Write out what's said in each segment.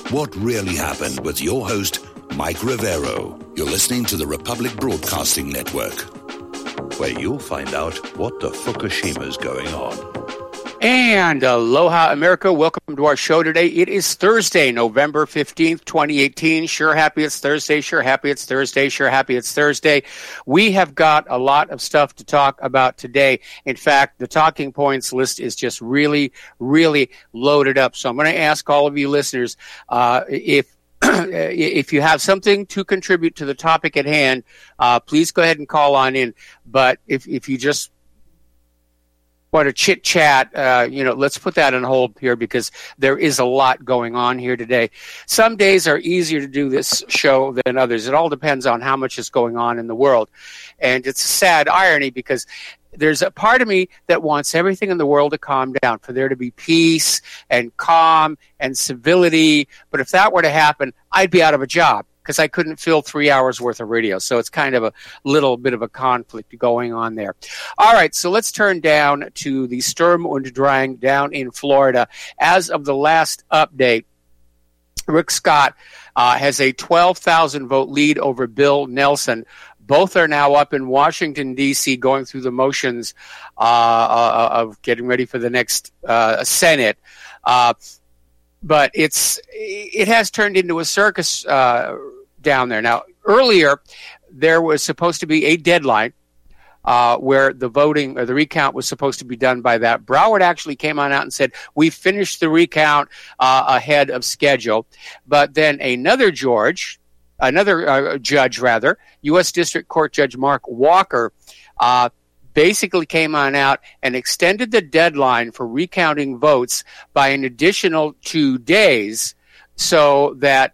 What Really Happened with your host, Mike Rivero. You're listening to the Republic Broadcasting Network, where you'll find out what the Fukushima's going on. And aloha, America. Welcome to our show today. It is Thursday, November 15th, 2018. Sure happy it's Thursday. Sure happy it's Thursday. Sure happy it's Thursday. We have got a lot of stuff to talk about today. In fact, the talking points list is just really, really loaded up. So I'm going to ask all of you listeners, if you have something to contribute to the topic at hand, please go ahead and call on in. But if you just want to chit chat, let's put that on hold here because there is a lot going on here today. Some days are easier to do this show than others. It all depends on how much is going on in the world. And it's a sad irony because there's a part of me that wants everything in the world to calm down, for there to be peace and calm and civility. But if that were to happen, I'd be out of a job because I couldn't fill 3 hours worth of radio. So it's kind of a little bit of a conflict going on there. All right, so let's turn down to the Sturm und Drang down in Florida. As of the last update, Rick Scott has a 12,000 vote lead over Bill Nelson. Both are now up in Washington, D.C., going through the motions of getting ready for the next Senate. But it has turned into a circus down there. Now, earlier, there was supposed to be a deadline where the voting or the recount was supposed to be done by that. Broward actually came on out and said, we finished the recount ahead of schedule. But then another judge, U.S. District Court Judge Mark Walker, basically came on out and extended the deadline for recounting votes by an additional 2 days so that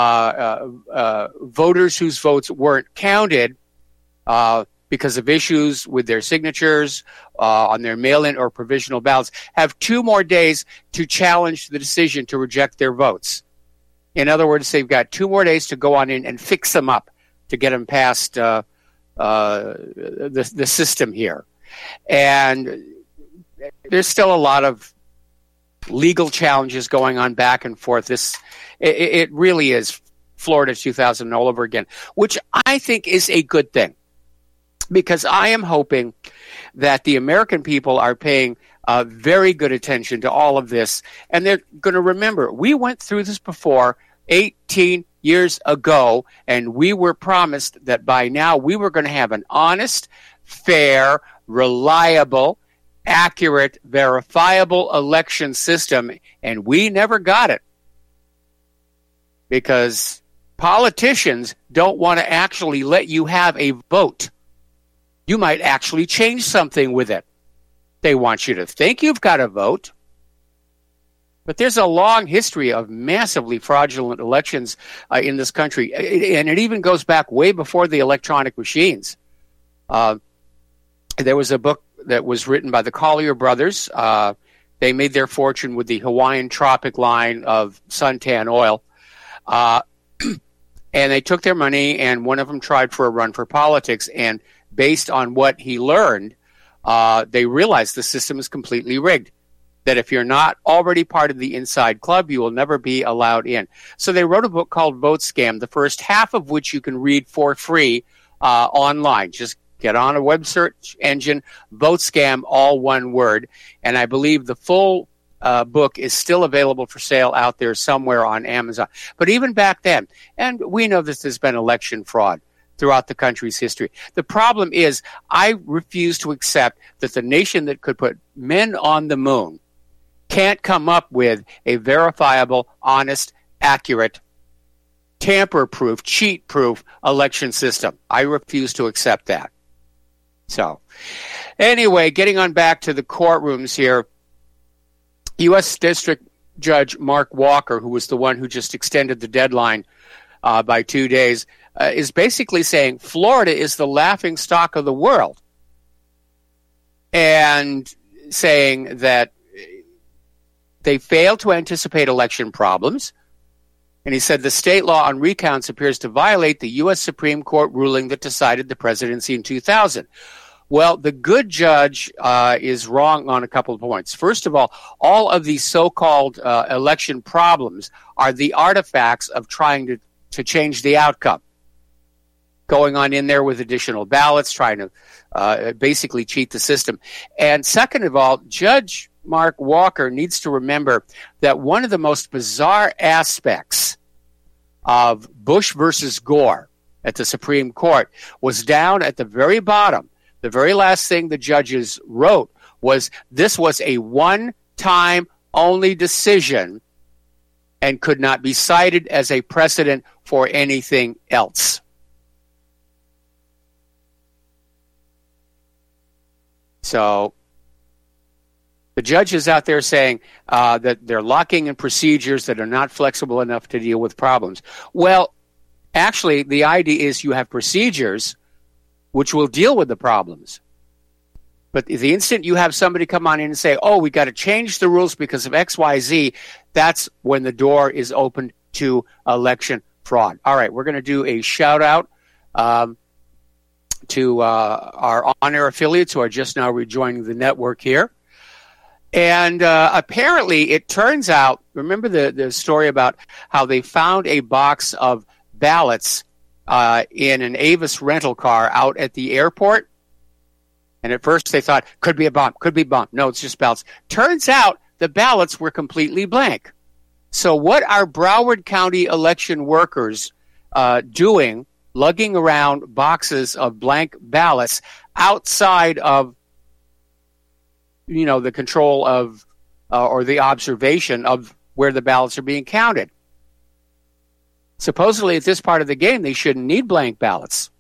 voters whose votes weren't counted because of issues with their signatures on their mail-in or provisional ballots have 2 more days to challenge the decision to reject their votes. In other words, they've got 2 more days to go on in and fix them up to get them past the system here. And there's still a lot of legal challenges going on back and forth. It really is Florida 2000 all over again, which I think is a good thing, because I am hoping that the American people are paying very good attention to all of this, and they're going to remember, we went through this before 18 years ago, and we were promised that by now we were going to have an honest, fair, reliable, accurate, verifiable election system, and we never got it because politicians don't want to actually let you have a vote. You might actually change something with it. They want you to think you've got a vote. But there's a long history of massively fraudulent elections in this country, and it even goes back way before the electronic machines. There was a book that was written by the Collier brothers. They made their fortune with the Hawaiian Tropic line of suntan oil. And they took their money, and one of them tried for a run for politics. And based on what he learned, they realized the system is completely rigged, that if you're not already part of the inside club, you will never be allowed in. So they wrote a book called Vote Scam, the first half of which you can read for free online. Just get on a web search engine, Vote Scam, all one word. And I believe the full book is still available for sale out there somewhere on Amazon. But even back then, and we know that there's been election fraud throughout the country's history. The problem is I refuse to accept that the nation that could put men on the moon can't come up with a verifiable, honest, accurate, tamper-proof, cheat-proof election system. I refuse to accept that. So, anyway, getting on back to the courtrooms here, U.S. District Judge Mark Walker, who was the one who just extended the deadline by 2 days, is basically saying Florida is the laughingstock of the world, and saying that they failed to anticipate election problems. And he said the state law on recounts appears to violate the U.S. Supreme Court ruling that decided the presidency in 2000. Well, the good judge is wrong on a couple of points. First of all of these so-called election problems are the artifacts of trying to change the outcome. Going on in there with additional ballots, trying to basically cheat the system. And second of all, Judge Mark Walker needs to remember that one of the most bizarre aspects of Bush versus Gore at the Supreme Court was down at the very bottom. The very last thing the judges wrote was this was a one-time only decision and could not be cited as a precedent for anything else. So the judges out there saying that they're locking in procedures that are not flexible enough to deal with problems. Well, actually, the idea is you have procedures which will deal with the problems. But the instant you have somebody come on in and say, oh, we got to change the rules because of X, Y, Z, that's when the door is opened to election fraud. All right, we're going to do a shout-out to our on-air affiliates who are just now rejoining the network here. And apparently, it turns out, remember the story about how they found a box of ballots in an Avis rental car out at the airport? And at first they thought, could be a bomb. No, it's just ballots. Turns out the ballots were completely blank. So what are Broward County election workers doing, lugging around boxes of blank ballots outside of, the control of or the observation of where the ballots are being counted? Supposedly, at this part of the game, they shouldn't need blank ballots.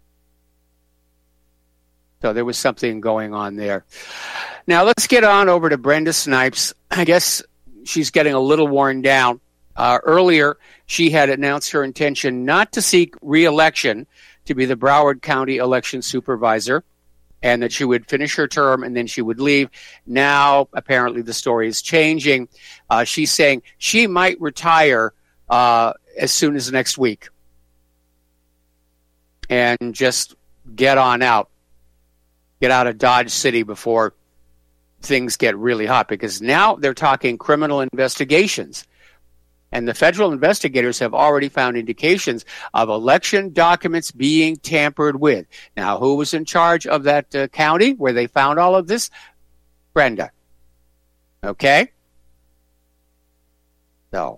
So there was something going on there. Now, let's get on over to Brenda Snipes. I guess she's getting a little worn down. Earlier, she had announced her intention not to seek re-election to be the Broward County election supervisor, and that she would finish her term and then she would leave. Now, apparently, the story is changing. She's saying she might retire as soon as next week and just get on out. Get out of Dodge City before things get really hot, because now they're talking criminal investigations. And the federal investigators have already found indications of election documents being tampered with. Now, who was in charge of that county where they found all of this? Brenda. Okay? So,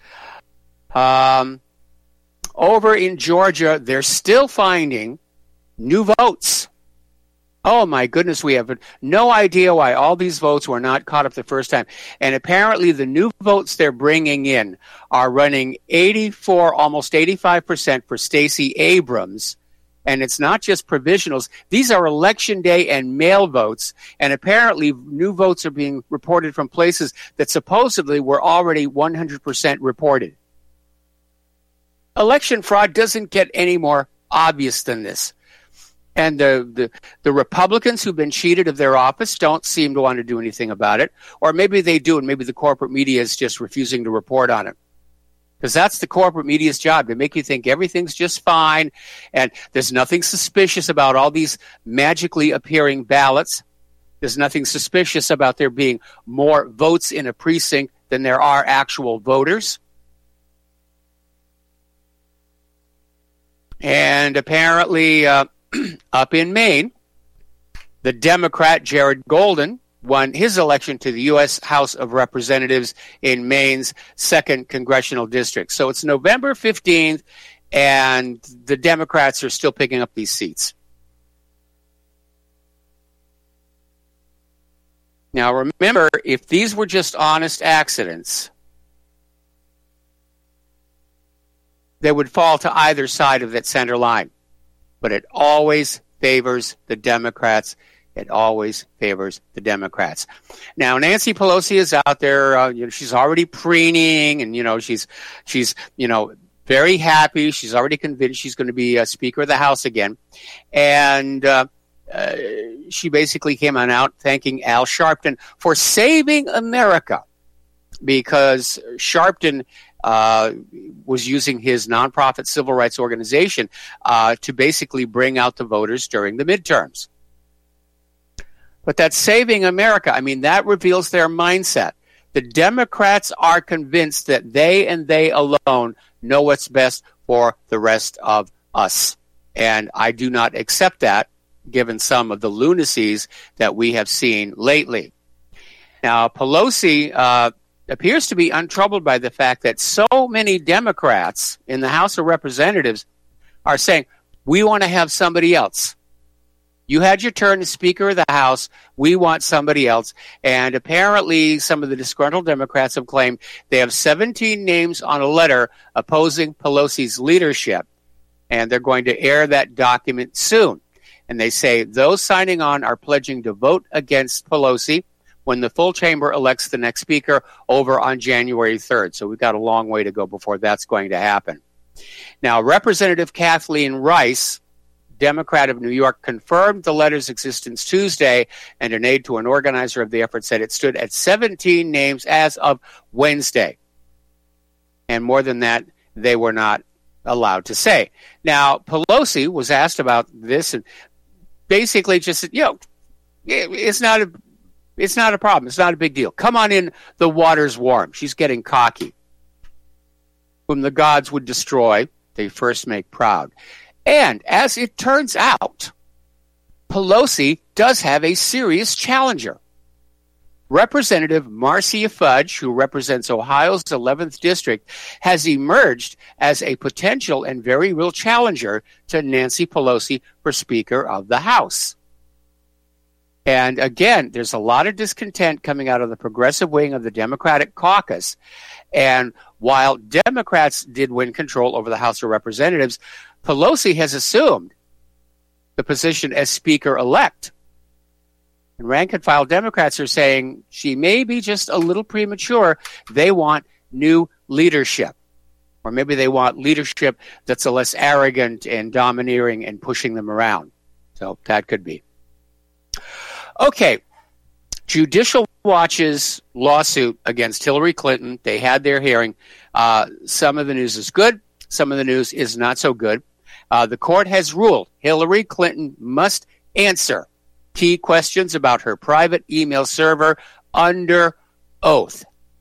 over in Georgia, they're still finding new votes. Oh, my goodness, we have no idea why all these votes were not caught up the first time. And apparently the new votes they're bringing in are running 84, almost 85% for Stacey Abrams. And it's not just provisionals. These are election day and mail votes. And apparently new votes are being reported from places that supposedly were already 100% reported. Election fraud doesn't get any more obvious than this. And the Republicans who've been cheated of their office don't seem to want to do anything about it. Or maybe they do, and maybe the corporate media is just refusing to report on it. Because that's the corporate media's job, to make you think everything's just fine, and there's nothing suspicious about all these magically appearing ballots. There's nothing suspicious about there being more votes in a precinct than there are actual voters. And apparently, up in Maine, the Democrat Jared Golden won his election to the U.S. House of Representatives in Maine's 2nd Congressional District. So it's November 15th, and the Democrats are still picking up these seats. Now, remember, if these were just honest accidents, they would fall to either side of that center line. But it always favors the Democrats. It always favors the Democrats. Now, Nancy Pelosi is out there. She's already preening, and she's very happy. She's already convinced she's going to be Speaker of the House again, and she basically came on out thanking Al Sharpton for saving America, because Sharpton was using his nonprofit civil rights organization to basically bring out the voters during the midterms. But that's saving America. I mean, that reveals their mindset. The Democrats are convinced that they and they alone know what's best for the rest of us. And I do not accept that, given some of the lunacies that we have seen lately. Now, Pelosi appears to be untroubled by the fact that so many Democrats in the House of Representatives are saying, we want to have somebody else. You had your turn as Speaker of the House. We want somebody else. And apparently some of the disgruntled Democrats have claimed they have 17 names on a letter opposing Pelosi's leadership. And they're going to air that document soon. And they say those signing on are pledging to vote against Pelosi when the full chamber elects the next speaker over on January 3rd. So we've got a long way to go before that's going to happen. Now, Representative Kathleen Rice, Democrat of New York, confirmed the letter's existence Tuesday, and an aide to an organizer of the effort said it stood at 17 names as of Wednesday. And more than that, they were not allowed to say. Now, Pelosi was asked about this and basically just said, it's not a problem. It's not a big deal. Come on in. The water's warm. She's getting cocky. Whom the gods would destroy, they first make proud. And as it turns out, Pelosi does have a serious challenger. Representative Marcia Fudge, who represents Ohio's 11th District, has emerged as a potential and very real challenger to Nancy Pelosi for Speaker of the House. And again, there's a lot of discontent coming out of the progressive wing of the Democratic caucus. And while Democrats did win control over the House of Representatives, Pelosi has assumed the position as Speaker-elect. And rank-and-file Democrats are saying she may be just a little premature. They want new leadership. Or maybe they want leadership that's a less arrogant and domineering and pushing them around. So that could be. Okay. Judicial Watch's lawsuit against Hillary Clinton, they had their hearing. Some of the news is good. Some of the news is not so good. The court has ruled Hillary Clinton must answer key questions about her private email server under oath.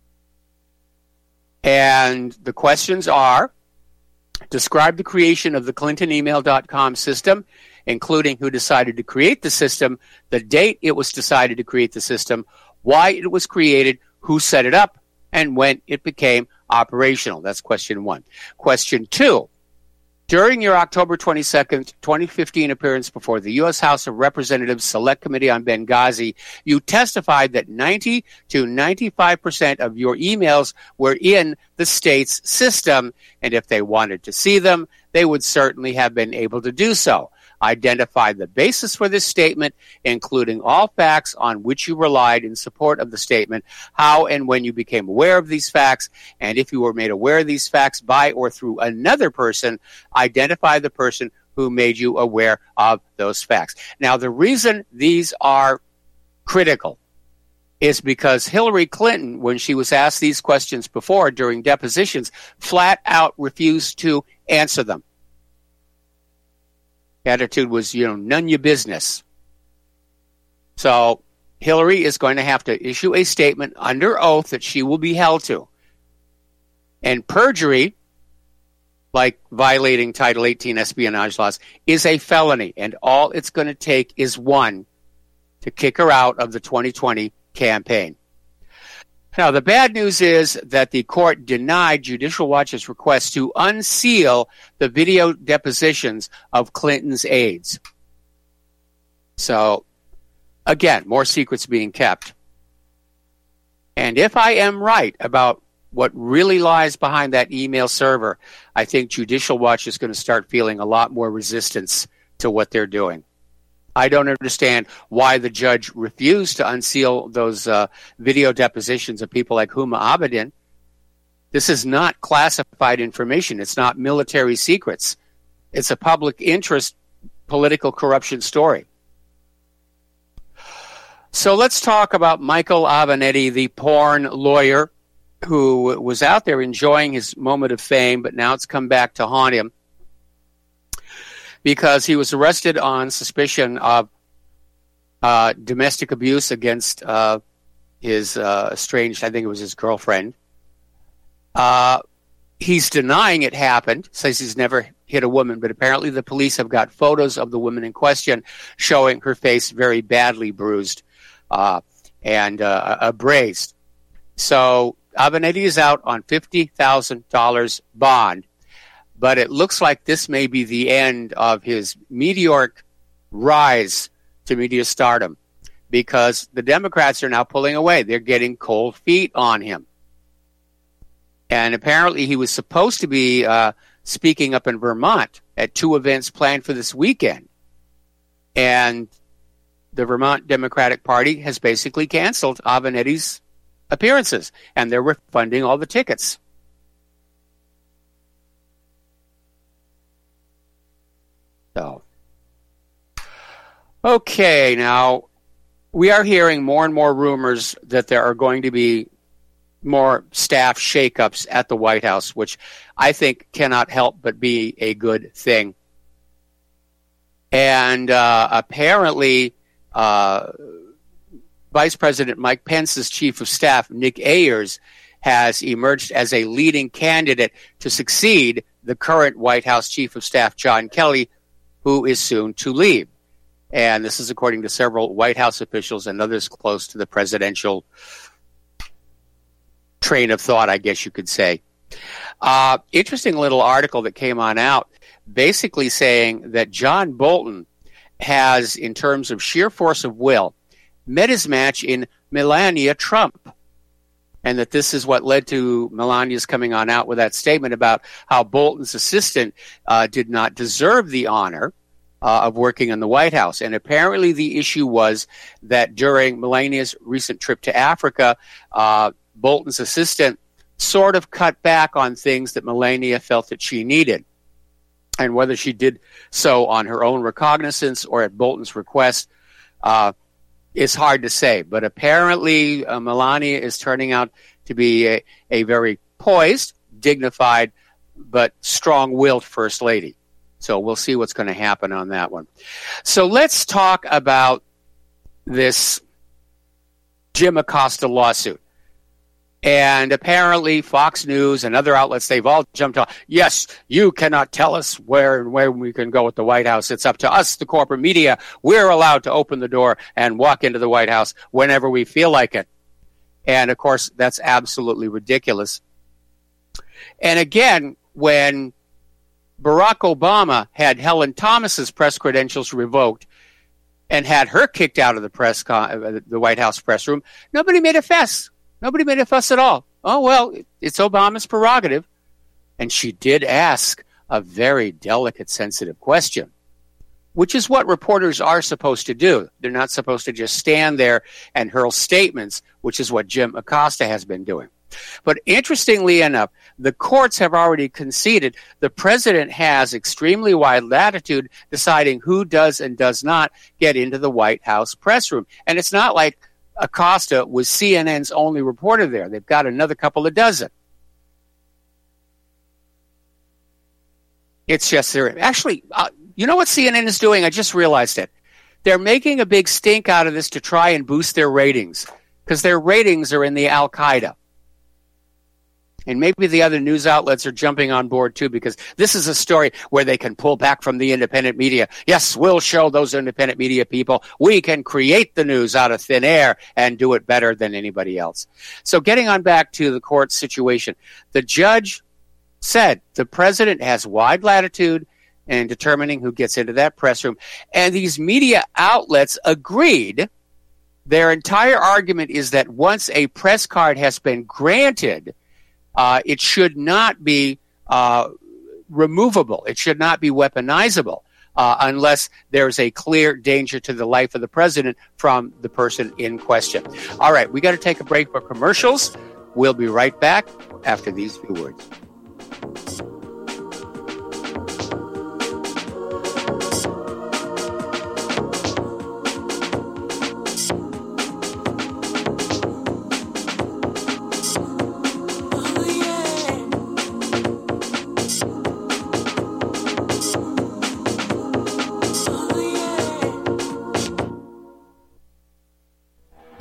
And the questions are, describe the creation of the ClintonEmail.com system, including who decided to create the system, the date it was decided to create the system, why it was created, who set it up, and when it became operational. That's question one. Question two, during your October 22nd, 2015 appearance before the U.S. House of Representatives Select Committee on Benghazi, you testified that 90 to 95% of your emails were in the state's system, and if they wanted to see them, they would certainly have been able to do so. Identify the basis for this statement, including all facts on which you relied in support of the statement, how and when you became aware of these facts, and if you were made aware of these facts by or through another person, identify the person who made you aware of those facts. Now, the reason these are critical is because Hillary Clinton, when she was asked these questions before during depositions, flat out refused to answer them. Attitude was, none your business. So Hillary is going to have to issue a statement under oath that she will be held to. And perjury, like violating Title 18 espionage laws, is a felony. And all it's going to take is one to kick her out of the 2020 campaign. Now, the bad news is that the court denied Judicial Watch's request to unseal the video depositions of Clinton's aides. So, again, more secrets being kept. And if I am right about what really lies behind that email server, I think Judicial Watch is going to start feeling a lot more resistance to what they're doing. I don't understand why the judge refused to unseal those video depositions of people like Huma Abedin. This is not classified information. It's not military secrets. It's a public interest political corruption story. So let's talk about Michael Avenatti, the porn lawyer who was out there enjoying his moment of fame, but now it's come back to haunt him, because he was arrested on suspicion of domestic abuse against his estranged, I think it was his girlfriend. He's denying it happened, says he's never hit a woman, but apparently the police have got photos of the woman in question showing her face very badly bruised and abrased. So Avenatti is out on $50,000 bond, but it looks like this may be the end of his meteoric rise to media stardom, because the Democrats are now pulling away. They're getting cold feet on him. And apparently he was supposed to be speaking up in Vermont at 2 events planned for this weekend. And the Vermont Democratic Party has basically canceled Avenatti's appearances, and they're refunding all the tickets. So, okay, now we are hearing more and more rumors that there are going to be more staff shakeups at the White House, which I think cannot help but be a good thing. And apparently, Vice President Mike Pence's chief of staff, Nick Ayers, has emerged as a leading candidate to succeed the current White House chief of staff, John Kelly, who is soon to leave. And this is according to several White House officials and others close to the presidential train of thought, I guess you could say. Interesting little article that came on out basically saying that John Bolton has, in terms of sheer force of will, met his match in Melania Trump. And that this is what led to Melania's coming on out with that statement about how Bolton's assistant did not deserve the honor of working in the White House. And apparently the issue was that during Melania's recent trip to Africa, Bolton's assistant sort of cut back on things that Melania felt that she needed. And whether she did so on her own recognizance or at Bolton's request is hard to say. But apparently Melania is turning out to be a very poised, dignified, but strong-willed First Lady. So we'll see what's going to happen on that one. So let's talk about this Jim Acosta lawsuit. And apparently Fox News and other outlets, they've all jumped on, yes, you cannot tell us where and where we can go with the White House. It's up to us, the corporate media. We're allowed to open the door and walk into the White House whenever we feel like it. And, of course, that's absolutely ridiculous. And, again, when Barack Obama had Helen Thomas's press credentials revoked and had her kicked out of the White House press room, nobody made a fuss. Nobody made a fuss at all. Oh, well, it's Obama's prerogative. And she did ask a very delicate, sensitive question, which is what reporters are supposed to do. They're not supposed to just stand there and hurl statements, which is what Jim Acosta has been doing. But interestingly enough, the courts have already conceded the president has extremely wide latitude deciding who does and does not get into the White House press room. And it's not like Acosta was CNN's only reporter there. They've got another couple of dozen. It's just there. Actually, you know what CNN is doing? I just realized it. They're making a big stink out of this to try and boost their ratings, because their ratings are in the Al-Qaeda. And maybe the other news outlets are jumping on board too, because this is a story where they can pull back from the independent media. Yes, we'll show those independent media people we can create the news out of thin air and do it better than anybody else. So getting on back to the court situation, the judge said the president has wide latitude in determining who gets into that press room. And these media outlets agreed. Their entire argument is that once a press card has been granted, it should not be removable. It should not be weaponizable unless there's a clear danger to the life of the president from the person in question. All right, we got to take a break for commercials. We'll be right back after these few words.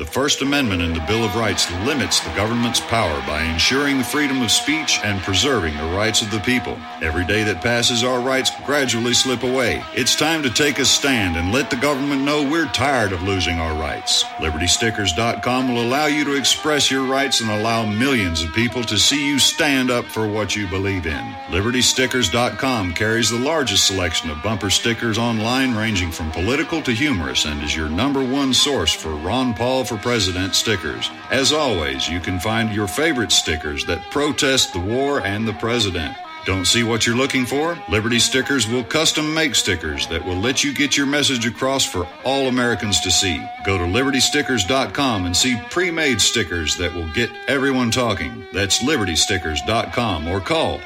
The First Amendment in the Bill of Rights limits the government's power by ensuring the freedom of speech and preserving the rights of the people. Every day that passes, our rights gradually slip away. It's time to take a stand and let the government know we're tired of losing our rights. LibertyStickers.com will allow you to express your rights and allow millions of people to see you stand up for what you believe in. LibertyStickers.com carries the largest selection of bumper stickers online, ranging from political to humorous, and is your #1 source for Ron Paul for President stickers. As always, you can find your favorite stickers that protest the war and the president. Don't see what you're looking for? Liberty Stickers will custom make stickers that will let you get your message across for all Americans to see. Go to LibertyStickers.com and see pre-made stickers that will get everyone talking. That's LibertyStickers.com or call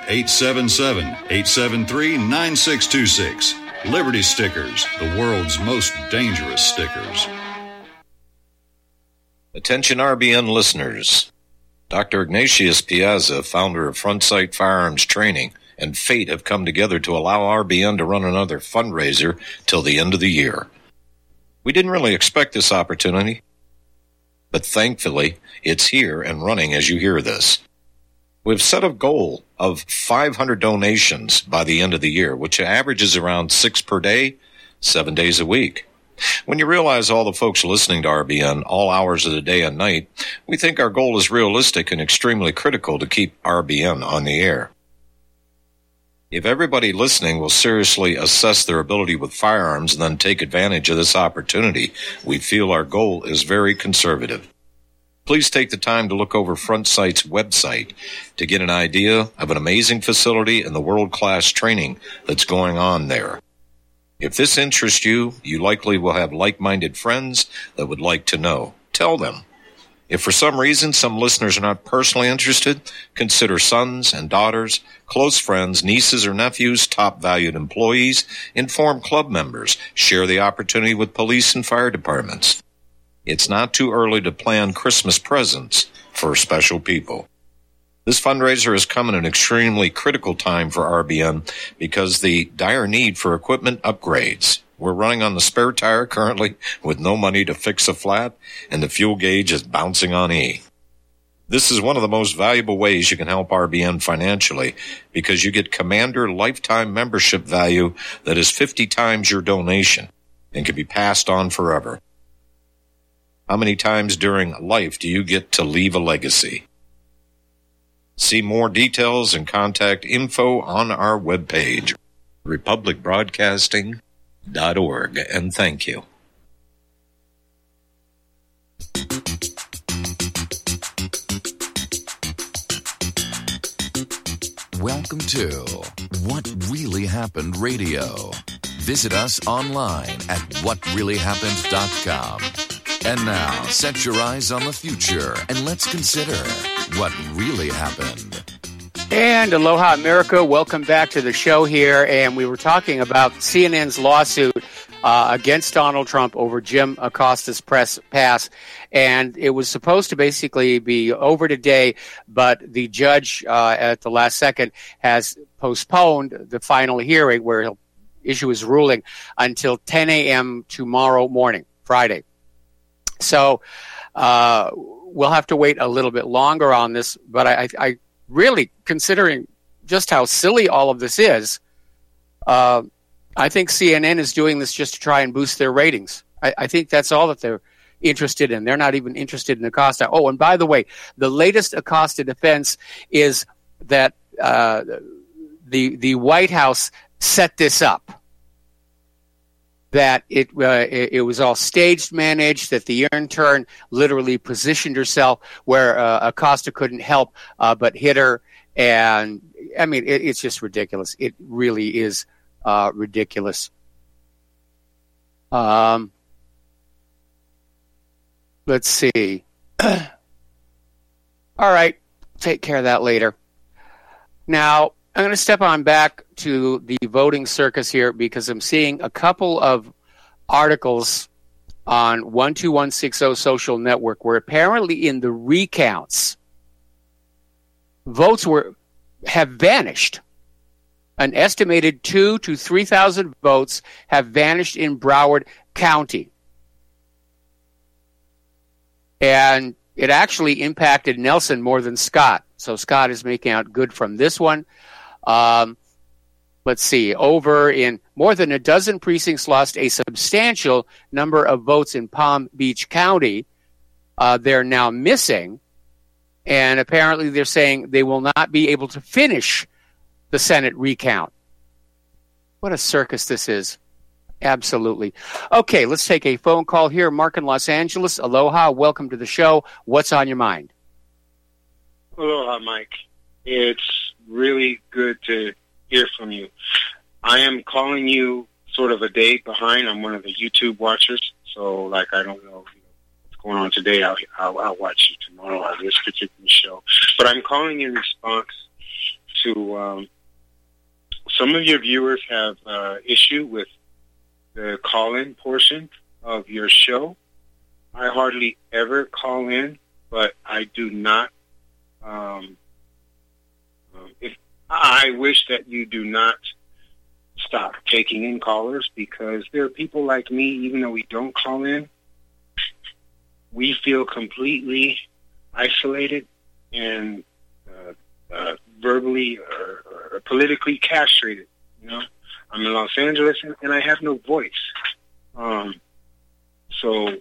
877-873-9626. Liberty Stickers, the world's most dangerous stickers. Attention RBN listeners. Dr. Ignatius Piazza, founder of Front Sight Firearms Training, and fate have come together to allow RBN to run another fundraiser till the end of the year. We didn't really expect this opportunity, but thankfully it's here and running as you hear this. We've set a goal of 500 donations by the end of the year, which averages around 6 per day, 7 days a week. When you realize all the folks listening to RBN all hours of the day and night, we think our goal is realistic and extremely critical to keep RBN on the air. If everybody listening will seriously assess their ability with firearms and then take advantage of this opportunity, we feel our goal is very conservative. Please take the time to look over Front Sight's website to get an idea of an amazing facility and the world-class training that's going on there. If this interests you, you likely will have like-minded friends that would like to know. Tell them. If for some reason some listeners are not personally interested, consider sons and daughters, close friends, nieces or nephews, top valued employees, inform club members, share the opportunity with police and fire departments. It's not too early to plan Christmas presents for special people. This fundraiser has come at an extremely critical time for RBN because the dire need for equipment upgrades. We're running on the spare tire currently with no money to fix a flat, and the fuel gauge is bouncing on E. This is one of the most valuable ways you can help RBN financially because you get Commander lifetime membership value that is 50 times your donation and can be passed on forever. How many times during life do you get to leave a legacy? See more details and contact info on our webpage, republicbroadcasting.org, and thank you. Welcome to What Really Happened Radio. Visit us online at whatreallyhappened.com. And now, set your eyes on the future and let's consider what really happened. And aloha, America. Welcome back to the show here. And we were talking about CNN's lawsuit against Donald Trump over Jim Acosta's press pass. And it was supposed to basically be over today, but the judge at the last second has postponed the final hearing where he'll issue his ruling until 10 a.m. tomorrow morning, Friday. So we'll have to wait a little bit longer on this, but I really, considering just how silly all of this is, I think CNN is doing this just to try and boost their ratings. I think that's all that they're interested in. They're not even interested in Acosta. Oh, and by the way, the latest Acosta defense is that the White House set this up. That it was all staged, managed, that the intern literally positioned herself where Acosta couldn't help but hit her. And, I mean, it's just ridiculous. It really is ridiculous. Let's see. All right. Take care of that later. Now, I'm going to step on back to the voting circus here because I'm seeing a couple of articles on 12160 Social Network where apparently in the recounts, votes have vanished. An estimated 2,000 to 3,000 votes have vanished in Broward County. And it actually impacted Nelson more than Scott. So Scott is making out good from this one. Let's see. Over in more than a dozen precincts lost a substantial number of votes in Palm Beach County. They're now missing. And apparently they're saying they will not be able to finish the Senate recount. What a circus this is. Absolutely. Okay, let's take a phone call here. Mark in Los Angeles. Aloha. Welcome to the show. What's on your mind? Aloha, Mike. It's really good to hear from you. I am calling you sort of a day behind. I'm one of the YouTube watchers, so I don't know what's going on today. I'll watch you tomorrow on this particular show. But I'm calling in response to some of your viewers have issue with the call-in portion of your show. I hardly ever call in, but I do not. I wish that you do not stop taking in callers, because there are people like me, even though we don't call in, we feel completely isolated and verbally or politically castrated. I'm in Los Angeles and I have no voice. So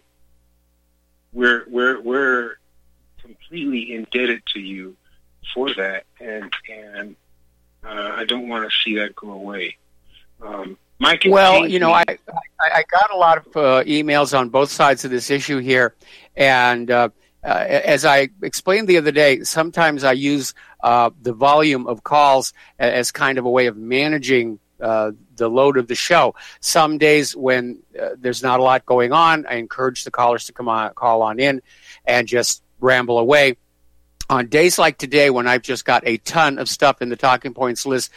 we're completely indebted to you for that, and I don't want to see that go away. Mike, well, I got a lot of emails on both sides of this issue here, and as I explained the other day, sometimes I use the volume of calls as kind of a way of managing the load of the show. Some days when there's not a lot going on, I encourage the callers to call on in and just ramble away. On days like today, when I've just got a ton of stuff in the talking points list,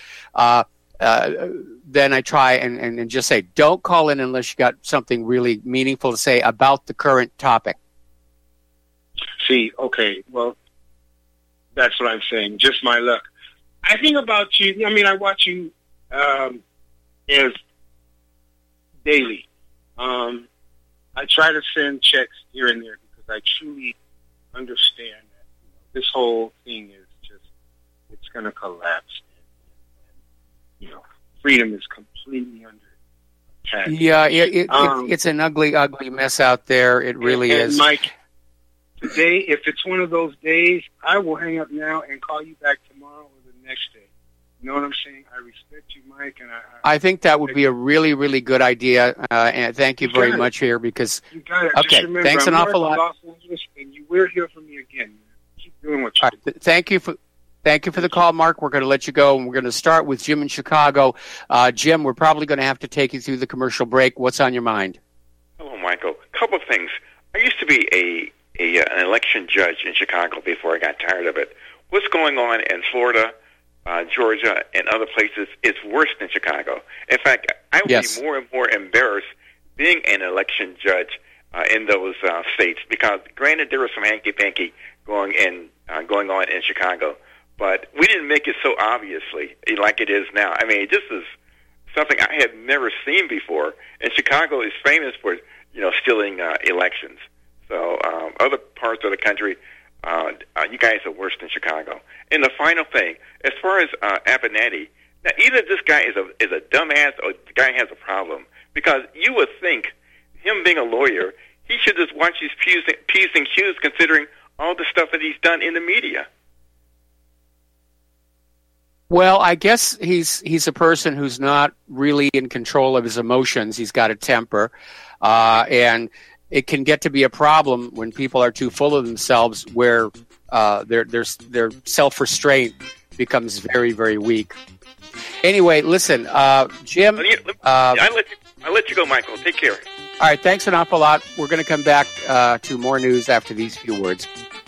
then I try and just say, don't call in unless you got something really meaningful to say about the current topic. See, okay, well, that's what I'm saying. Just my luck. I think about you, I watch you as daily. I try to send checks here and there because I truly understand that this whole thing is just, it's going to collapse. And, freedom is completely under attack. Yeah, it's an ugly, ugly mess out there. It really is. Mike, today, if it's one of those days, I will hang up now and call you back tomorrow or the next day. You know what I'm saying? I respect you, Mike, and I think that would be a really, really good idea. And thank you very much here, because you got it. Okay, remember, thanks an awful lot. Los Angeles, and you will hear from me again. Man. Keep doing what you do. Thank you for the call, Mark. We're going to let you go, and we're going to start with Jim in Chicago. Jim, we're probably going to have to take you through the commercial break. What's on your mind? Hello, Michael. A couple of things. I used to be an election judge in Chicago before I got tired of it. What's going on in Florida, Georgia, and other places is worse than Chicago. In fact, I would be more and more embarrassed being an election judge in those states, because granted there was some hanky-panky going on in Chicago, but we didn't make it so obviously like it is now. This is something I had never seen before, and Chicago is famous for stealing elections. So other parts of the country, you guys are worse than Chicago. And the final thing, as far as Avenatti, now either this guy is a dumbass or the guy has a problem, because you would think him being a lawyer, he should just watch his P's and Q's, considering all the stuff that he's done in the media. Well, I guess he's a person who's not really in control of his emotions. He's got a temper, and it can get to be a problem when people are too full of themselves, where their self-restraint becomes very, very weak. Anyway, listen, Jim. I'll let you go, Michael. Take care. All right, thanks an awful lot. We're going to come back to more news after these few words.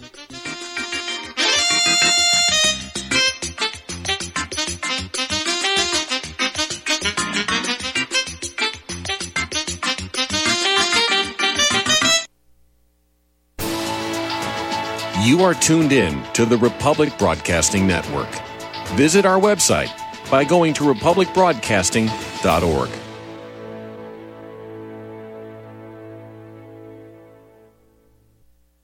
You are tuned in to the Republic Broadcasting Network. Visit our website by going to republicbroadcasting.org.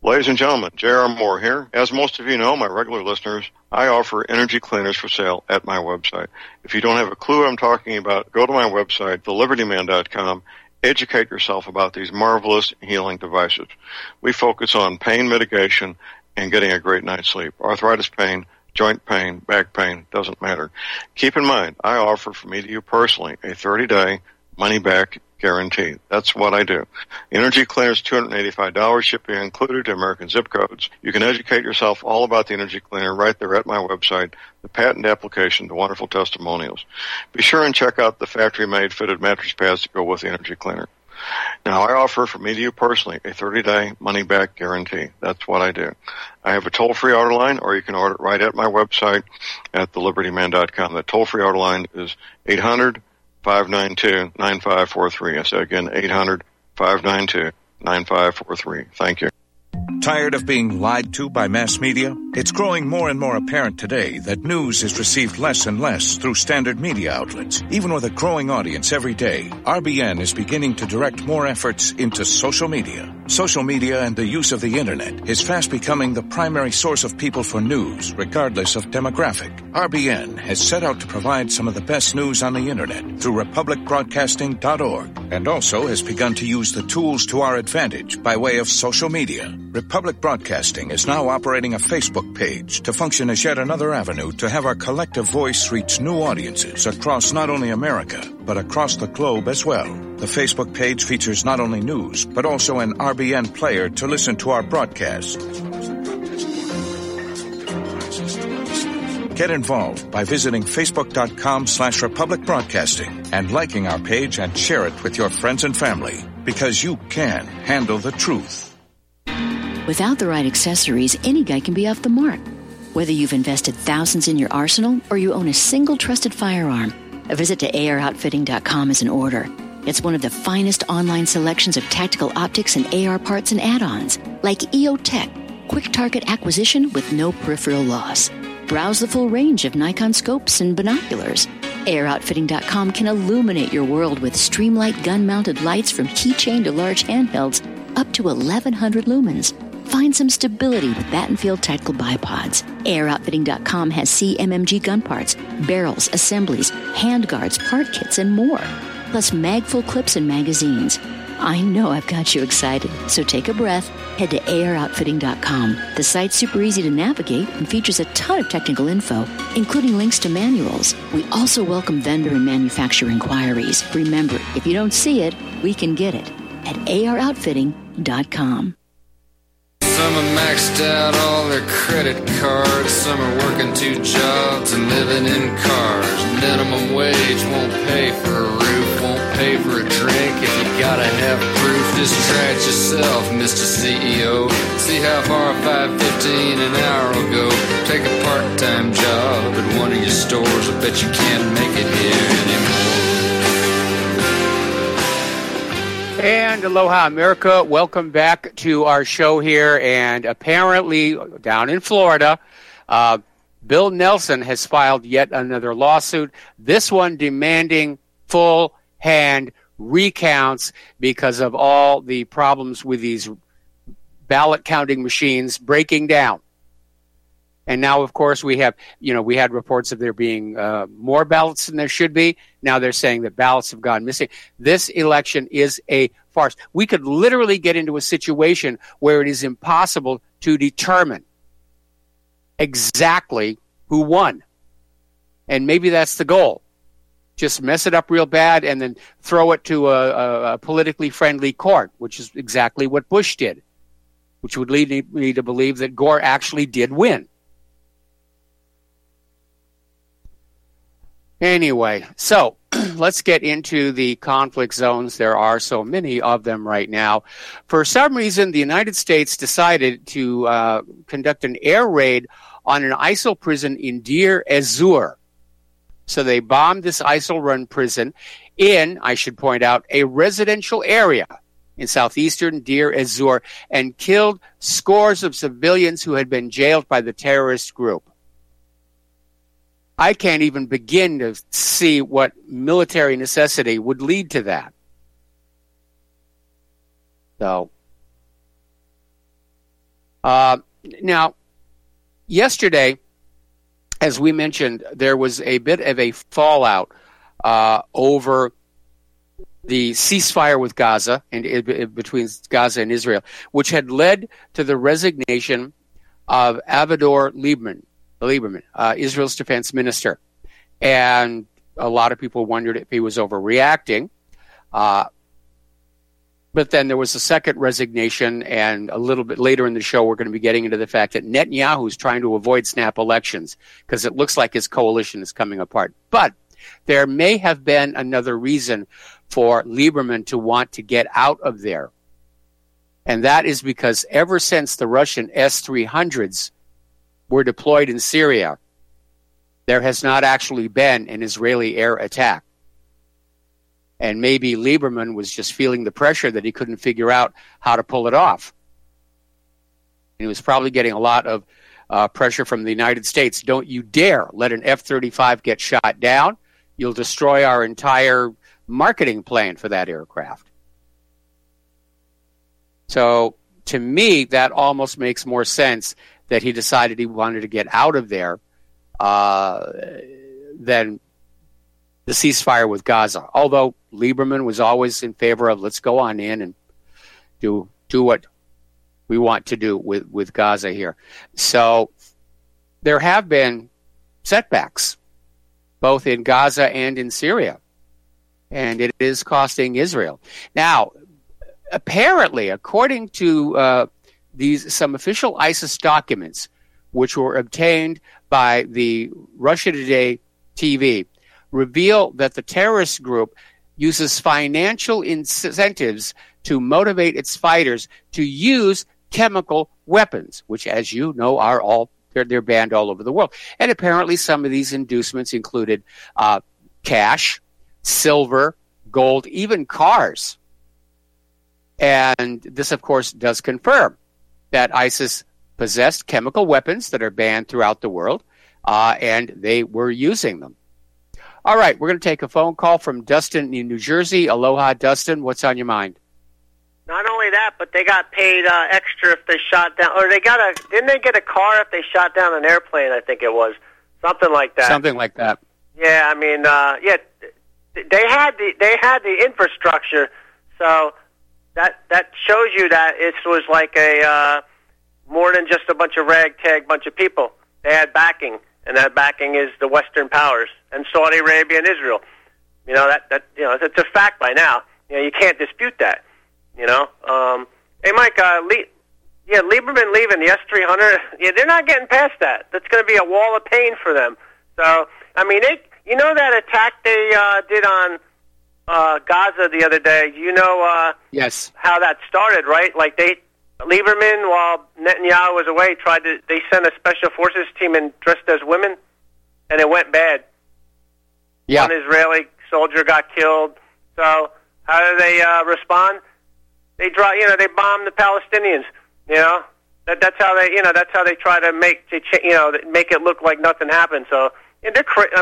Ladies and gentlemen, J.R. Moore here. As most of you know, my regular listeners, I offer energy cleaners for sale at my website. If you don't have a clue what I'm talking about, go to my website, thelibertyman.com. Educate yourself about these marvelous healing devices. We focus on pain mitigation and getting a great night's sleep. Arthritis pain, joint pain, back pain, doesn't matter. Keep in mind, I offer from me to you personally a 30-day money-back guarantee. That's what I do. Energy cleaners, $285, shipping included to American zip codes. You can educate yourself all about the energy cleaner right there at my website, the patent application, the wonderful testimonials. Be sure and check out the factory-made fitted mattress pads to go with the energy cleaner. Now, I offer from me to you personally a 30-day money-back guarantee. That's what I do. I have a toll-free order line, or you can order it right at my website at thelibertyman.com. The toll-free order line is 800-592-9543. I say again, 800-592-9543. Thank you. Tired of being lied to by mass media? It's growing more and more apparent today that news is received less and less through standard media outlets. Even with a growing audience every day, RBN is beginning to direct more efforts into social media. Social media and the use of the internet is fast becoming the primary source of people for news, regardless of demographic. RBN has set out to provide some of the best news on the internet through republicbroadcasting.org, and also has begun to use the tools to our advantage by way of social media. Republic Broadcasting is now operating a Facebook page to function as yet another avenue to have our collective voice reach new audiences across not only America, but across the globe as well. The Facebook page features not only news, but also an RBN player to listen to our broadcasts. Get involved by visiting facebook.com/Republic Broadcasting and liking our page and share it with your friends and family, because you can handle the truth. Without the right accessories, any guy can be off the mark. Whether you've invested thousands in your arsenal or you own a single trusted firearm, a visit to AROutfitting.com is in order. It's one of the finest online selections of tactical optics and AR parts and add-ons, like EOTech, quick target acquisition with no peripheral loss. Browse the full range of Nikon scopes and binoculars. AROutfitting.com can illuminate your world with Streamlight gun-mounted lights from keychain to large handhelds up to 1,100 lumens. Find some stability with Battenfield Tactical Bipods. AirOutfitting.com has CMMG gun parts, barrels, assemblies, handguards, part kits, and more. Plus mag-full clips and magazines. I know I've got you excited, so take a breath. Head to AirOutfitting.com. The site's super easy to navigate and features a ton of technical info, including links to manuals. We also welcome vendor and manufacturer inquiries. Remember, if you don't see it, we can get it at AirOutfitting.com. Some are maxed out all their credit cards. Some are working 2 jobs and living in cars. Minimum wage won't pay for a roof, won't pay for a drink. If you gotta have proof, just try it yourself, Mr. CEO. See how far $5.15 an hour will go. Take a part-time job at one of your stores. I bet you can't make it here anymore. And aloha, America. Welcome back to our show here. And apparently, down in Florida, Bill Nelson has filed yet another lawsuit, this one demanding full hand recounts because of all the problems with these ballot counting machines breaking down. And now, of course, we had reports of there being more ballots than there should be. Now they're saying that ballots have gone missing. This election is a farce. We could literally get into a situation where it is impossible to determine exactly who won. And maybe that's the goal. Just mess it up real bad and then throw it to a politically friendly court, which is exactly what Bush did, which would lead me to believe that Gore actually did win. Anyway, so let's get into the conflict zones. There are so many of them right now. For some reason, the United States decided to conduct an air raid on an ISIL prison in Deir ez-Zor. So they bombed this ISIL-run prison in, I should point out, a residential area in southeastern Deir ez-Zor and killed scores of civilians who had been jailed by the terrorist group. I can't even begin to see what military necessity would lead to that. So, Now, yesterday, as we mentioned, there was a bit of a fallout over the ceasefire with Gaza and between Gaza and Israel, which had led to the resignation of Avigdor Lieberman, Israel's defense minister. And a lot of people wondered if he was overreacting. But then there was a second resignation, and a little bit later in the show, we're going to be getting into the fact that Netanyahu is trying to avoid snap elections because it looks like his coalition is coming apart. But there may have been another reason for Lieberman to want to get out of there. And that is because ever since the Russian S-300s were deployed in Syria, there has not actually been an Israeli air attack. And maybe Lieberman was just feeling the pressure that he couldn't figure out how to pull it off. And he was probably getting a lot of pressure from the United States. Don't you dare let an F-35 get shot down. You'll destroy our entire marketing plan for that aircraft. So to me, that almost makes more sense that he decided he wanted to get out of there than the ceasefire with Gaza. Although Lieberman was always in favor of let's go on in and do what we want to do with Gaza here. So there have been setbacks, both in Gaza and in Syria. And it is costing Israel. Now, apparently, according to some official ISIS documents, which were obtained by the Russia Today TV, reveal that the terrorist group uses financial incentives to motivate its fighters to use chemical weapons, which, as you know, are they're banned all over the world. And apparently some of these inducements included cash, silver, gold, even cars. And this, of course, does confirm that ISIS possessed chemical weapons that are banned throughout the world, and they were using them. All right, we're going to take a phone call from Dustin in New Jersey. Aloha, Dustin. What's on your mind? Not only that, but they got paid extra if they shot down, or didn't they get a car if they shot down an airplane? I think it was something like that. Something like that. Yeah, I mean, they had the infrastructure, so that shows you that it was like a more than just a bunch of ragtag bunch of people. They had backing, and that backing is the Western powers and Saudi Arabia and Israel. You know that it's a fact by now. You know, you can't dispute that. You know, hey Mike, Lieberman leaving the S-300. Yeah, they're not getting past that. That's going to be a wall of pain for them. So, I mean, that attack they did on Gaza the other day. You know, yes, how that started, right? Like Lieberman, while Netanyahu was away, they sent a special forces team in dressed as women, and it went bad. Yeah, one Israeli soldier got killed. So how do they respond? They bomb the Palestinians. You know, that's how they try to make it look like nothing happened. So they're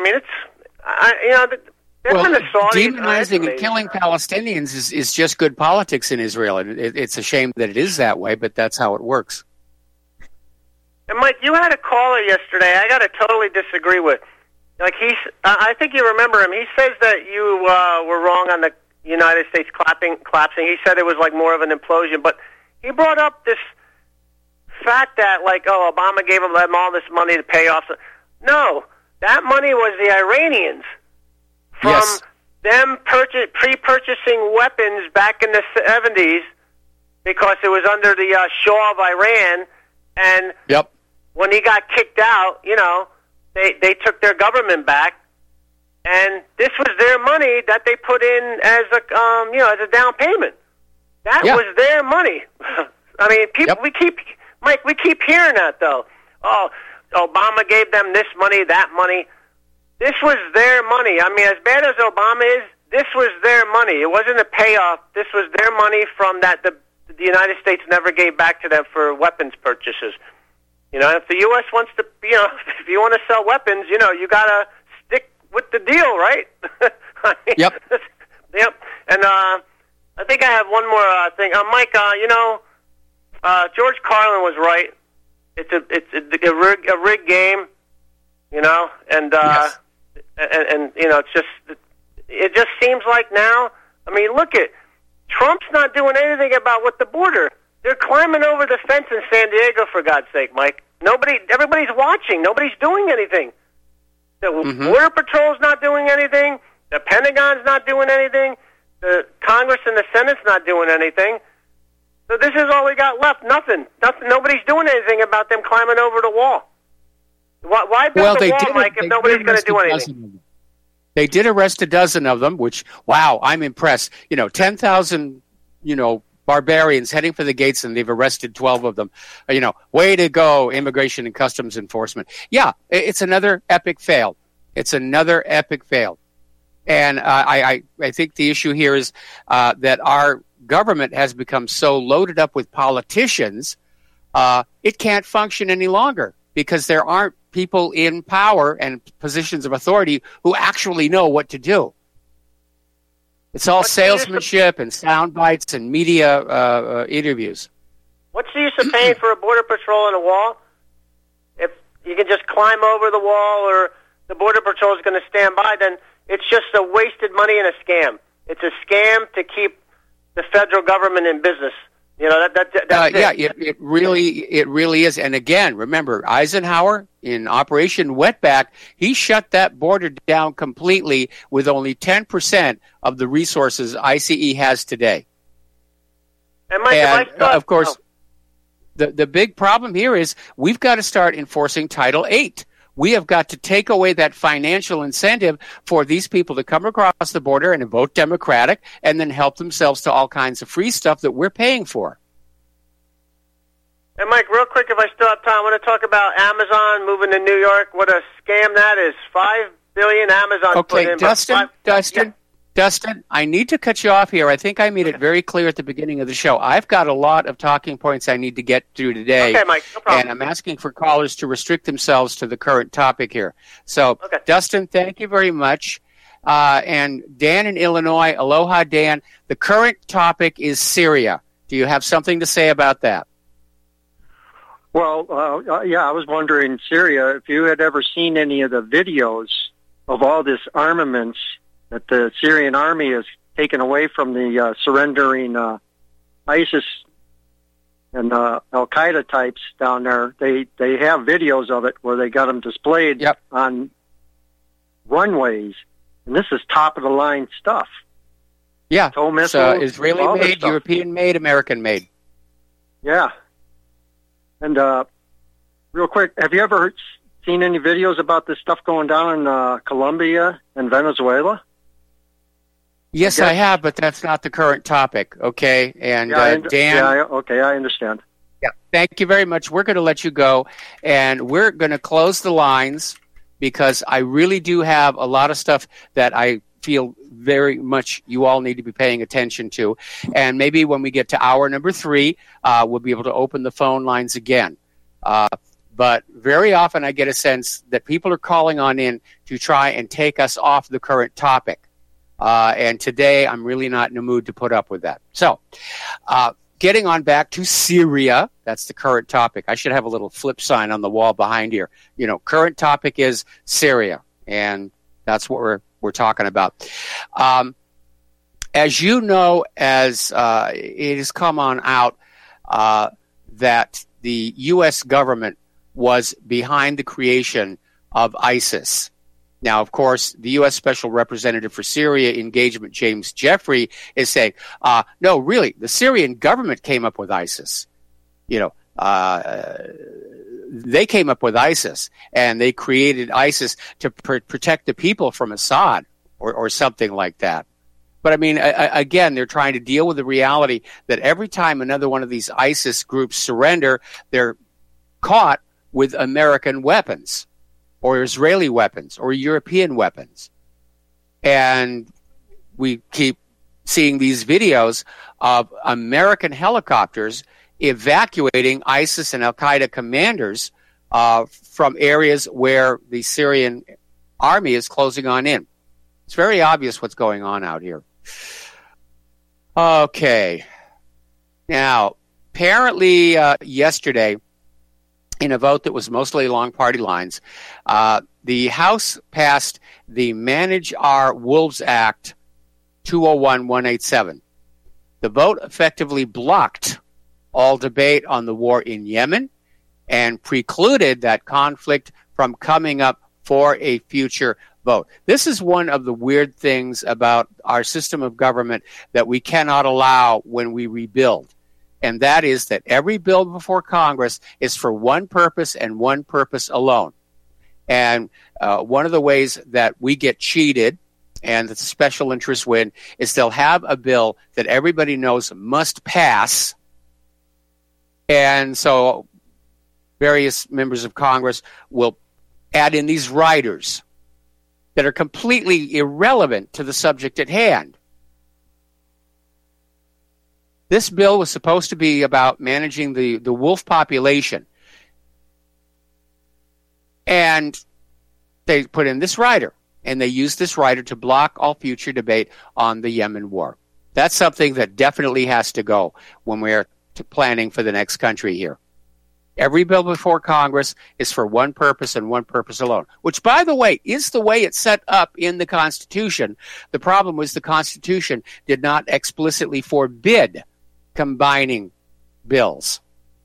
demonizing and killing Palestinians is just good politics in Israel, and it's a shame that it is that way, but that's how it works. And Mike, you had a caller yesterday I got to totally disagree with. Like I think you remember him. He says that you were wrong on the United States collapsing. He said it was like more of an implosion, but he brought up this fact that Obama gave them all this money to pay off. No, that money was the Iranians from them pre-purchasing weapons back in the 70s because it was under the Shah of Iran, and when he got kicked out, they took their government back. And this was their money that they put in as a down payment. That was their money. I mean, we keep hearing that though. Oh, Obama gave them this money, that money. This was their money. I mean, as bad as Obama is, this was their money. It wasn't a payoff. This was their money from that the United States never gave back to them for weapons purchases. You know, if the U.S. wants to, if you want to sell weapons, you gotta stick with the deal, right? Yep. And I think I have one more thing. Mike, George Carlin was right. It's a rigged game, you know, and Yes. and you know, it just seems like now. I mean, look at Trump's not doing anything about what the border. They're climbing over the fence in San Diego, for God's sake, Mike. Everybody's watching. Nobody's doing anything. The Border Patrol's not doing anything. The Pentagon's not doing anything. The Congress and the Senate's not doing anything. So this is all we got left. Nothing. Nobody's doing anything about them climbing over the wall. Why build the wall, Mike, if nobody's going to do anything? They did arrest a dozen of them, which, wow, I'm impressed. 10,000, barbarians heading for the gates, and they've arrested 12 of them. Way to go, Immigration and Customs Enforcement. Yeah, it's another epic fail. It's another epic fail. And I think the issue here is that our government has become so loaded up with politicians, it can't function any longer because there aren't people in power and positions of authority who actually know what to do. It's all salesmanship and sound bites and media interviews. What's the use of paying for a border patrol and a wall if you can just climb over the wall, or the border patrol is going to stand by? Then it's just a wasted money and a scam. It's a scam to keep the federal government in business. That's yeah, it really is. And again, remember, Eisenhower in Operation Wetback, he shut that border down completely with only 10% of the resources ICE has today. And Mike, of course, the big problem here is we've got to start enforcing Title VIII. We have got to take away that financial incentive for these people to come across the border and vote Democratic and then help themselves to all kinds of free stuff that we're paying for. And Mike, real quick, if I still have time, I want to talk about Amazon moving to New York. What a scam that is. $5 billion Amazon put in. Okay, Dustin, I need to cut you off here. I think I made it very clear at the beginning of the show. I've got a lot of talking points I need to get through today. Okay, Mike, no problem. And I'm asking for callers to restrict themselves to the current topic here. So, Dustin, thank you very much. And Dan in Illinois, aloha, Dan. The current topic is Syria. Do you have something to say about that? Well, I was wondering, Syria, if you had ever seen any of the videos of all this armaments that the Syrian army has taken away from the surrendering ISIS and Al-Qaeda types down there. They have videos of it where they got them displayed on runways, and this is top-of-the-line stuff. Yeah, tow missiles, Israeli-made, European-made, American-made. Yeah. And real quick, have you ever seen any videos about this stuff going down in Colombia and Venezuela? Yes, I have, but that's not the current topic, okay? And Dan... I understand. Yeah, thank you very much. We're going to let you go, and we're going to close the lines because I really do have a lot of stuff that I feel very much you all need to be paying attention to. And maybe when we get to hour number 3, we'll be able to open the phone lines again. But very often I get a sense that people are calling on in to try and take us off the current topic. And today I'm really not in a mood to put up with that. So, getting on back to Syria, that's the current topic. I should have a little flip sign on the wall behind here. Current topic is Syria, and that's what we're talking about. As you know, as it has come on out that the U.S. government was behind the creation of ISIS. Now, of course, the U.S. Special Representative for Syria Engagement, James Jeffrey, is saying, no, really, the Syrian government came up with ISIS. They came up with ISIS, and they created ISIS to protect the people from Assad or something like that. But, I mean, again, they're trying to deal with the reality that every time another one of these ISIS groups surrender, they're caught with American weapons or Israeli weapons or European weapons. And we keep seeing these videos of American helicopters evacuating ISIS and Al-Qaeda commanders from areas where the Syrian army is closing on in. It's very obvious what's going on out here. Okay. Now, apparently yesterday, in a vote that was mostly along party lines, the House passed the Manage Our Wolves Act 201-187. The vote effectively blocked all debate on the war in Yemen and precluded that conflict from coming up for a future vote. This is one of the weird things about our system of government that we cannot allow when we rebuild. And that is that every bill before Congress is for one purpose and one purpose alone. And one of the ways that we get cheated and the special interests win is they'll have a bill that everybody knows must pass. And so various members of Congress will add in these riders that are completely irrelevant to the subject at hand. This bill was supposed to be about managing the wolf population. And they put in this rider, and they used this rider to block all future debate on the Yemen war. That's something that definitely has to go when we're planning for the next country here. Every bill before Congress is for one purpose and one purpose alone, which, by the way, is the way it's set up in the Constitution. The problem was the Constitution did not explicitly forbid combining bills.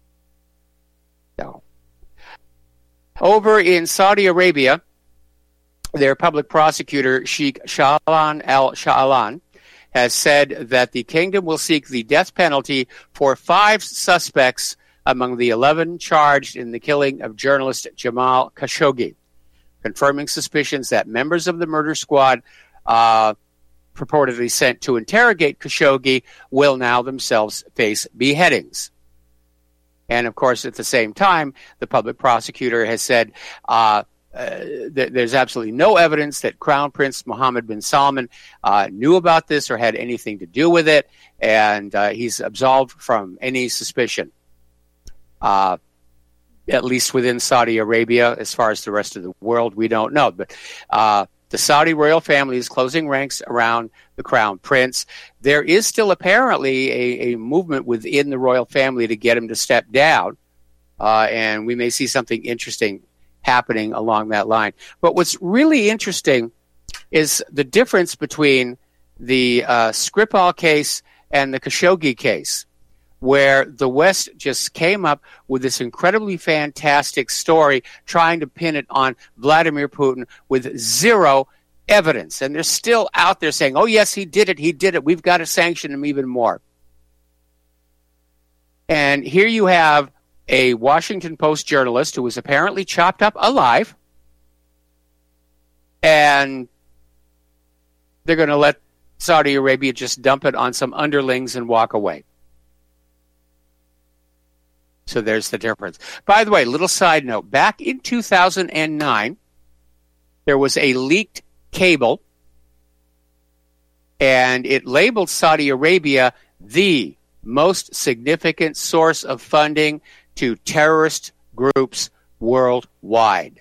No. Over in Saudi Arabia, their public prosecutor, Sheikh Shahlan al-Sha'alan, has said that the kingdom will seek the death penalty for 5 suspects among the 11 charged in the killing of journalist Jamal Khashoggi, confirming suspicions that members of the murder squad purportedly sent to interrogate Khashoggi will now themselves face beheadings. And, of course, at the same time, the public prosecutor has said there's absolutely no evidence that Crown Prince Mohammed bin Salman knew about this or had anything to do with it, and he's absolved from any suspicion, at least within Saudi Arabia. As far as the rest of the world, we don't know. But the Saudi royal family is closing ranks around the Crown Prince. There is still apparently a movement within the royal family to get him to step down, and we may see something interesting happening along that line. But what's really interesting is the difference between the Skripal case and the Khashoggi case, where the West just came up with this incredibly fantastic story trying to pin it on Vladimir Putin with zero evidence. And they're still out there saying, oh, yes, he did it, we've got to sanction him even more. And here you have a Washington Post journalist who was apparently chopped up alive, and they're going to let Saudi Arabia just dump it on some underlings and walk away. So there's the difference. By the way, little side note, back in 2009, there was a leaked cable, and it labeled Saudi Arabia the most significant source of funding to terrorist groups worldwide.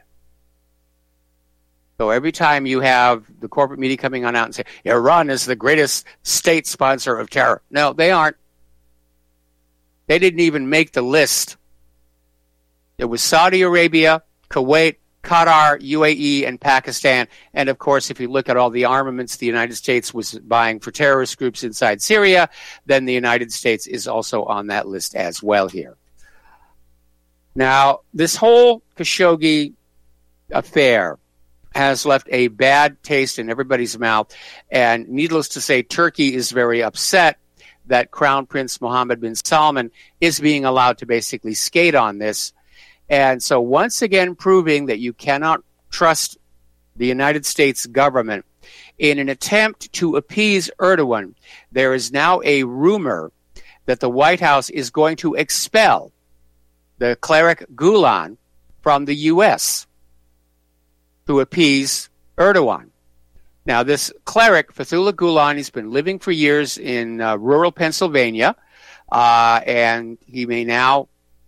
So every time you have the corporate media coming on out and say, Iran is the greatest state sponsor of terror. No, they aren't. They didn't even make the list. It was Saudi Arabia, Kuwait, Qatar, UAE, and Pakistan. And, of course, if you look at all the armaments the United States was buying for terrorist groups inside Syria, then the United States is also on that list as well here. Now, this whole Khashoggi affair has left a bad taste in everybody's mouth. And needless to say, Turkey is very upset that Crown Prince Mohammed bin Salman is being allowed to basically skate on this. And so once again proving that you cannot trust the United States government, in an attempt to appease Erdogan, there is now a rumor that the White House is going to expel the cleric Gulen from the U.S. to appease Erdogan. Now, this cleric, Fethullah Gulen, he's been living for years in rural Pennsylvania, and he may now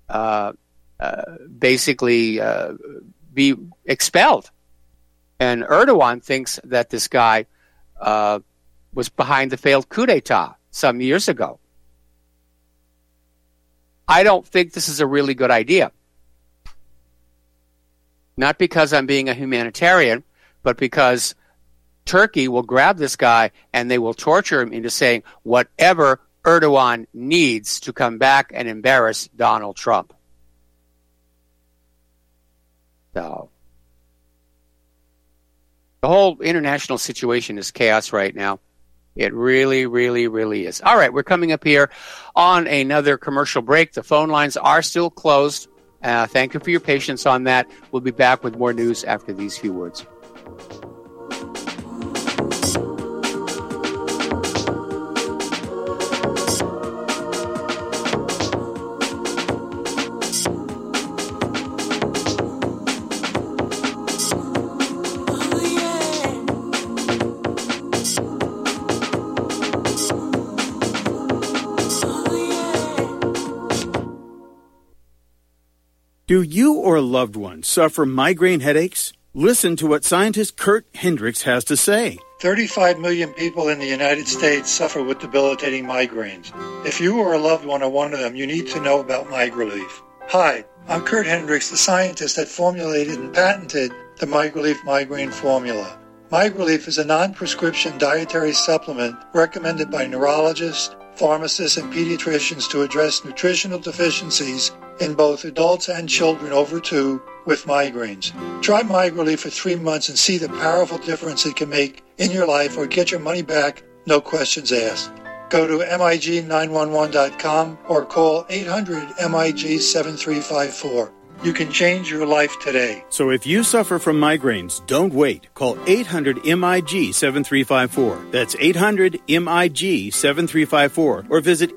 basically be expelled. And Erdogan thinks that this guy was behind the failed coup d'etat some years ago. I don't think this is a really good idea. Not because I'm being a humanitarian, but because Turkey will grab this guy and they will torture him into saying whatever Erdogan needs to come back and embarrass Donald Trump. So, the whole international situation is chaos right now. It really, really, really is. All right, we're coming up here on another commercial break. The phone lines are still closed. Thank you for your patience on that. We'll be back with more news after these few words. Do you or a loved one suffer migraine headaches? Listen to what scientist Kurt Hendricks has to say. 35 million people in the United States suffer with debilitating migraines. If you or a loved one are one of them, you need to know about MigraLief. Hi, I'm Kurt Hendricks, the scientist that formulated and patented the MigraLief migraine formula. MigraLief is a non-prescription dietary supplement recommended by neurologists, pharmacists, and pediatricians to address nutritional deficiencies in both adults and children over 2 with migraines. Try MigraLief for 3 months and see the powerful difference it can make in your life, or get your money back, no questions asked. Go to MIG911.com or call 800-MIG-7354. You can change your life today. So if you suffer from migraines, don't wait. Call 800-MIG-7354. That's 800-MIG-7354. Or visit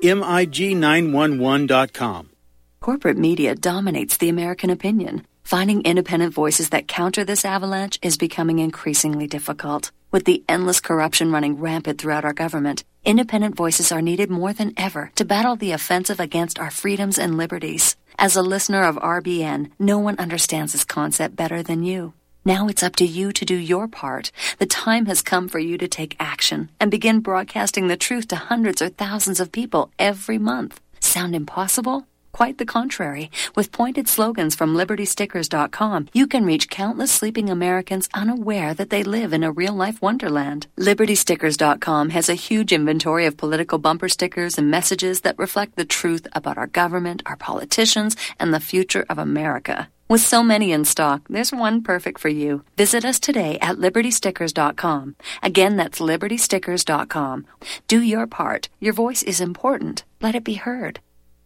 MIG911.com. Corporate media dominates the American opinion. Finding independent voices that counter this avalanche is becoming increasingly difficult. With the endless corruption running rampant throughout our government, independent voices are needed more than ever to battle the offensive against our freedoms and liberties. As a listener of RBN, no one understands this concept better than you. Now it's up to you to do your part. The time has come for you to take action and begin broadcasting the truth to hundreds or thousands of people every month. Sound impossible? Quite the contrary. With pointed slogans from LibertyStickers.com, you can reach countless sleeping Americans unaware that they live in a real-life wonderland. LibertyStickers.com has a huge inventory of political bumper stickers and messages that reflect the truth about our government, our politicians, and the future of America. With so many in stock, there's one perfect for you. Visit us today at LibertyStickers.com. Again, that's LibertyStickers.com. Do your part. Your voice is important. Let it be heard.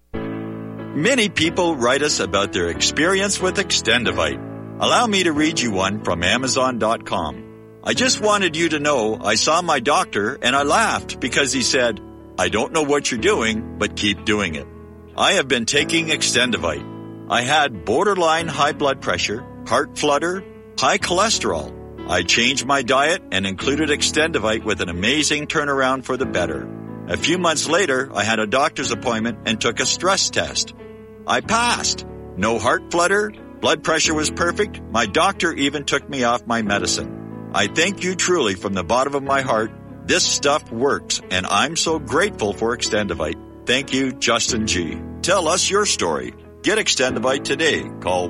Many people write us about their experience with Extendivite. Allow me to read you one from Amazon.com. I just wanted you to know I saw my doctor and I laughed because he said, "I don't know what you're doing, but keep doing it." I have been taking Extendivite. I had borderline high blood pressure, heart flutter, high cholesterol. I changed my diet and included Extendivite with an amazing turnaround for the better. A few months later, I had a doctor's appointment and took a stress test. I passed. No heart flutter, blood pressure was perfect. My doctor even took me off my medicine. I thank you truly from the bottom of my heart. This stuff works, and I'm so grateful for Extendivite. Thank you, Justin G. Tell us your story. Get Extendivite today. Call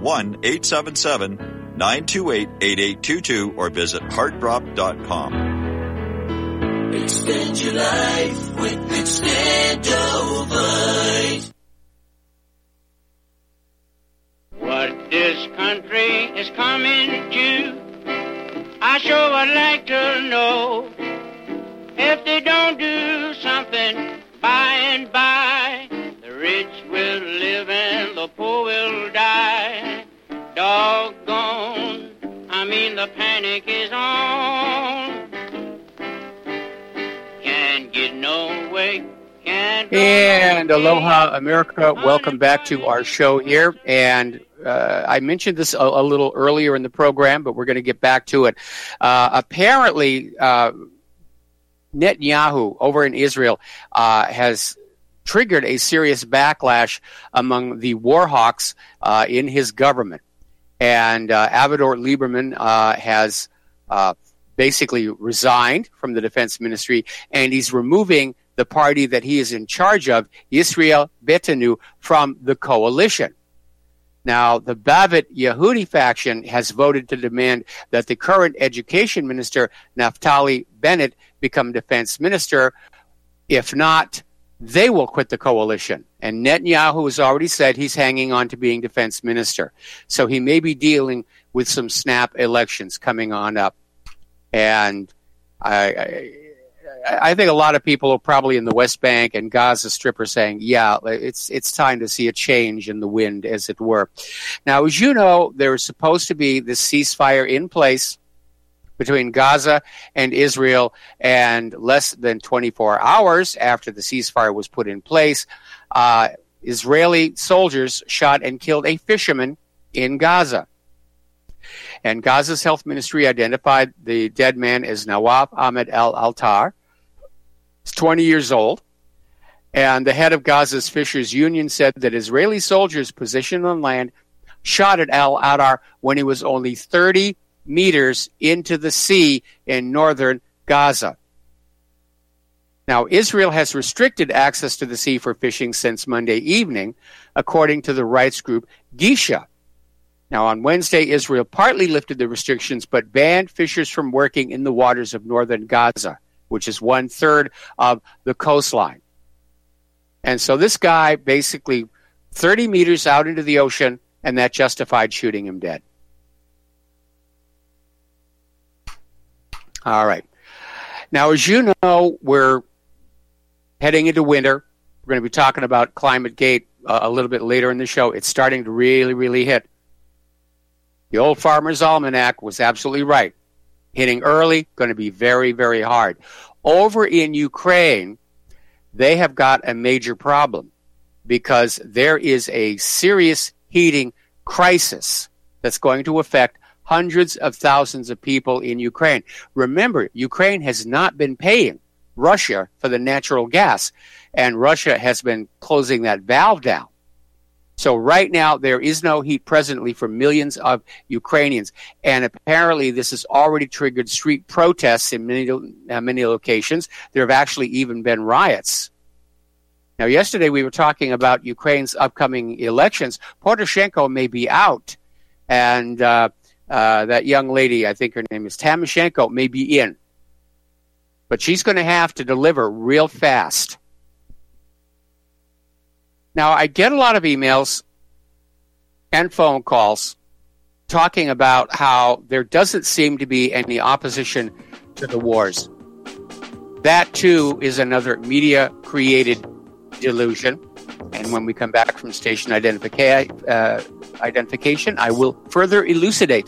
1-877-928-8822 or visit heartdrop.com. Extend your life with Extendovite. What this country is coming to, I sure would like to know. If they don't do something by and by, the rich will live and the poor will die. Doggone, I mean the panic is on. Can't get no way. And aloha, America. Welcome back to our show here. And I mentioned this a little earlier in the program, but we're going to get back to it. Apparently, Netanyahu over in Israel has triggered a serious backlash among the war hawks in his government. And Avigdor Lieberman has basically resigned from the defense ministry, and he's removing the party that he is in charge of, Israel Beitenu, from the coalition. Now, the Bavit Yehudi faction has voted to demand that the current education minister, Naftali Bennett, become defense minister. If not, they will quit the coalition. And Netanyahu has already said he's hanging on to being defense minister. So he may be dealing with some snap elections coming on up. And I think a lot of people are probably in the West Bank and Gaza Strip are saying, yeah, it's time to see a change in the wind, as it were. Now, as you know, there is supposed to be this ceasefire in place between Gaza and Israel, and less than 24 hours after the ceasefire was put in place, Israeli soldiers shot and killed a fisherman in Gaza. And Gaza's health ministry identified the dead man as Nawaf Ahmed al-Altar. He's 20 years old. And the head of Gaza's Fishers Union said that Israeli soldiers positioned on land shot at al-Altar when he was only 30 meters into the sea in northern Gaza. Now, Israel has restricted access to the sea for fishing since Monday evening, according to the rights group Gisha. Now, on Wednesday, Israel partly lifted the restrictions, but banned fishers from working in the waters of northern Gaza, which is 1/3 of the coastline. And so this guy basically 30 meters out into the ocean, and that justified shooting him dead. All right. Now, as you know, we're heading into winter. We're going to be talking about ClimateGate a little bit later in the show. It's starting to really, really hit. The old Farmer's Almanac was absolutely right. Hitting early, going to be very, very hard. Over in Ukraine, they have got a major problem because there is a serious heating crisis that's going to affect hundreds of thousands of people in Ukraine. Remember, Ukraine has not been paying Russia for the natural gas, and Russia has been closing that valve down. So right now, there is no heat presently for millions of Ukrainians. And apparently, this has already triggered street protests in many locations. There have actually even been riots. Now, yesterday, we were talking about Ukraine's upcoming elections. Poroshenko may be out. And that young lady, I think her name is Tymoshenko, may be in. But she's going to have to deliver real fast. Now, I get a lot of emails and phone calls talking about how there doesn't seem to be any opposition to the wars. That, too, is another media-created delusion. And when we come back from station identification, I will further elucidate.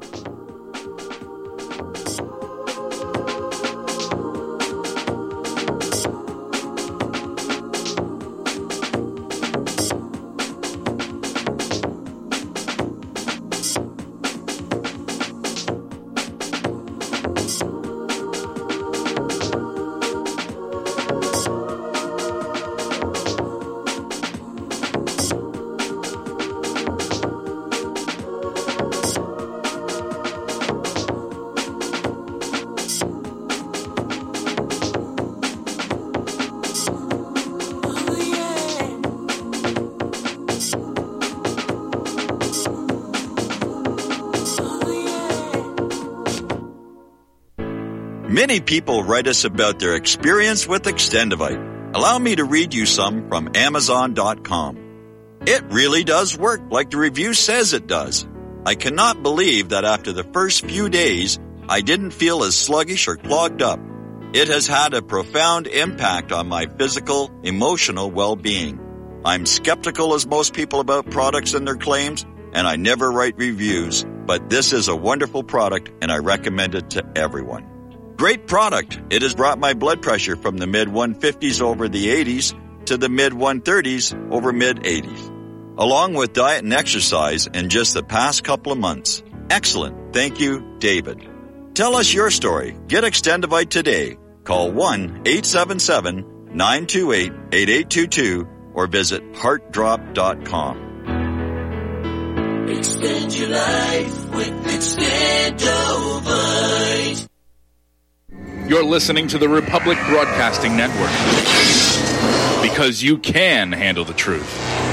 Many people write us about their experience with Extendivite. Allow me to read you some from Amazon.com. It really does work like the review says it does. I cannot believe that after the first few days, I didn't feel as sluggish or clogged up. It has had a profound impact on my physical, emotional well-being. I'm skeptical as most people about products and their claims, and I never write reviews, but this is a wonderful product and I recommend it to everyone. Great product. It has brought my blood pressure from the mid-150s over the 80s to the mid-130s over mid-80s, along with diet and exercise in just the past couple of months. Excellent. Thank you, David. Tell us your story. Get Extendivite today. Call 1-877-928-8822 or visit heartdrop.com. Extend your life with Extendovite. You're listening to the Republic Broadcasting Network. Because you can handle the truth.